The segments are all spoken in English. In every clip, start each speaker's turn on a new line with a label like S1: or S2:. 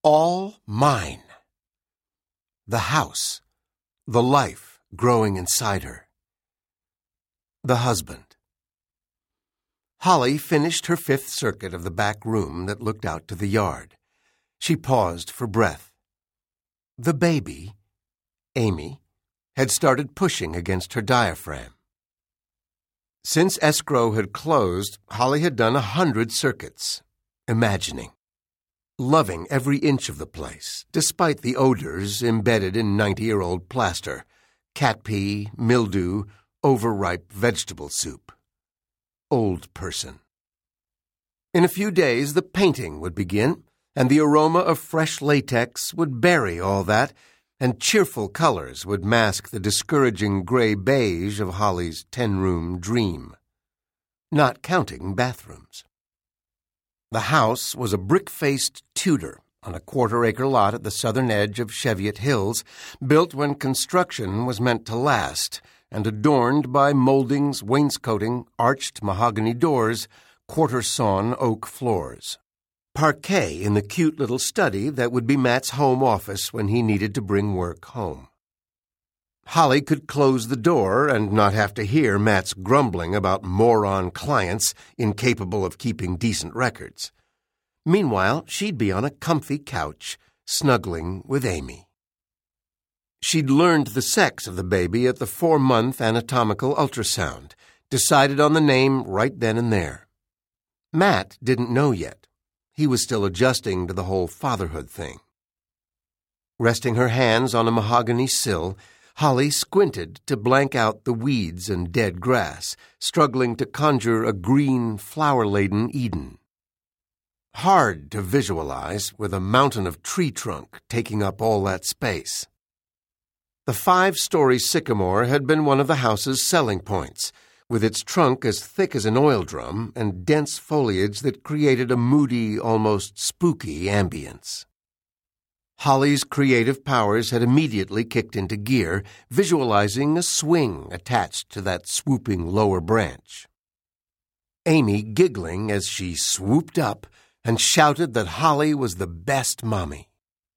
S1: all mine. The house, the life growing inside her. The husband. Holly finished her 5th circuit of the back room that looked out to the yard. She paused for breath. The baby, Amy, had started pushing against her diaphragm. Since escrow had closed, Holly had done 100 circuits, imagining, loving every inch of the place, despite the odors embedded in 90-year-old plaster, cat pee, mildew, overripe vegetable soup. Old person. In a few days, the painting would begin, and the aroma of fresh latex would bury all that, and cheerful colors would mask the discouraging gray-beige of Holly's 10-room dream, not counting bathrooms. The house was a brick-faced Tudor on a 1/4-acre lot at the southern edge of Cheviot Hills, built when construction was meant to last, and adorned by moldings, wainscoting, arched mahogany doors, quarter-sawn oak floors. Parquet in the cute little study that would be Matt's home office when he needed to bring work home. Holly could close the door and not have to hear Matt's grumbling about moron clients incapable of keeping decent records. Meanwhile, she'd be on a comfy couch, snuggling with Amy. She'd learned the sex of the baby at the 4-month anatomical ultrasound, decided on the name right then and there. Matt didn't know yet. He was still adjusting to the whole fatherhood thing. Resting her hands on a mahogany sill, Holly squinted to blank out the weeds and dead grass, struggling to conjure a green, flower-laden Eden. Hard to visualize with a mountain of tree trunk taking up all that space. The 5-story sycamore had been one of the house's selling points, with its trunk as thick as an oil drum and dense foliage that created a moody, almost spooky ambience. Holly's creative powers had immediately kicked into gear, visualizing a swing attached to that swooping lower branch. Amy giggling as she swooped up and shouted that Holly was the best mommy.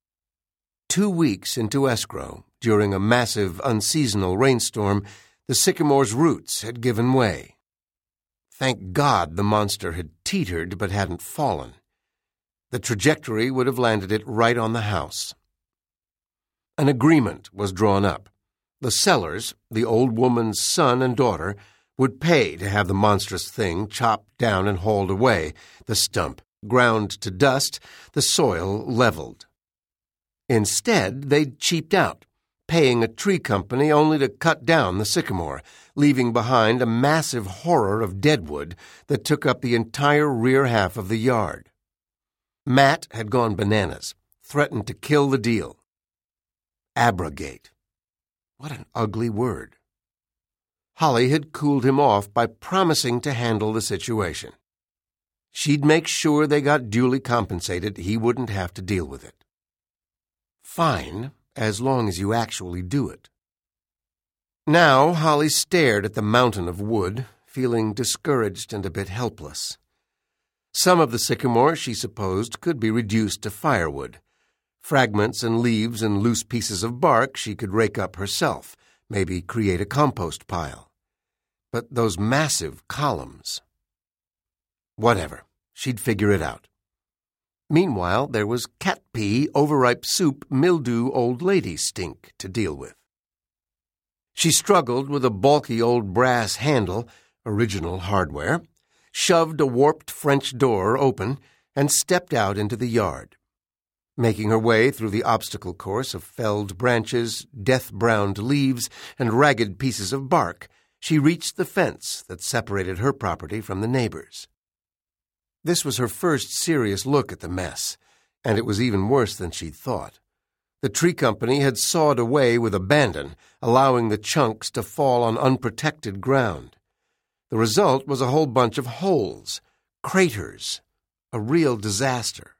S1: 2 weeks into escrow, during a massive, unseasonal rainstorm, the sycamore's roots had given way. Thank God the monster had teetered but hadn't fallen. The trajectory would have landed it right on the house. An agreement was drawn up. The sellers, the old woman's son and daughter, would pay to have the monstrous thing chopped down and hauled away, the stump ground to dust, the soil leveled. Instead, they'd cheaped out, paying a tree company only to cut down the sycamore, leaving behind a massive horror of deadwood that took up the entire rear half of the yard. Matt had gone bananas, threatened to kill the deal. Abrogate. What an ugly word. Holly had cooled him off by promising to handle the situation. She'd make sure they got duly compensated. He wouldn't have to deal with it. Fine, as long as you actually do it. Now Holly stared at the mountain of wood, feeling discouraged and a bit helpless. Some of the sycamore, she supposed, could be reduced to firewood. Fragments and leaves and loose pieces of bark she could rake up herself, maybe create a compost pile. But those massive columns... Whatever. She'd figure it out. Meanwhile, there was cat pee, overripe soup, mildew, old lady stink to deal with. She struggled with a bulky old brass handle, original hardware, shoved a warped French door open, and stepped out into the yard. Making her way through the obstacle course of felled branches, death-browned leaves, and ragged pieces of bark, she reached the fence that separated her property from the neighbor's. This was her first serious look at the mess, and it was even worse than she'd thought. The tree company had sawed away with abandon, allowing the chunks to fall on unprotected ground. The result was a whole bunch of holes, craters, a real disaster.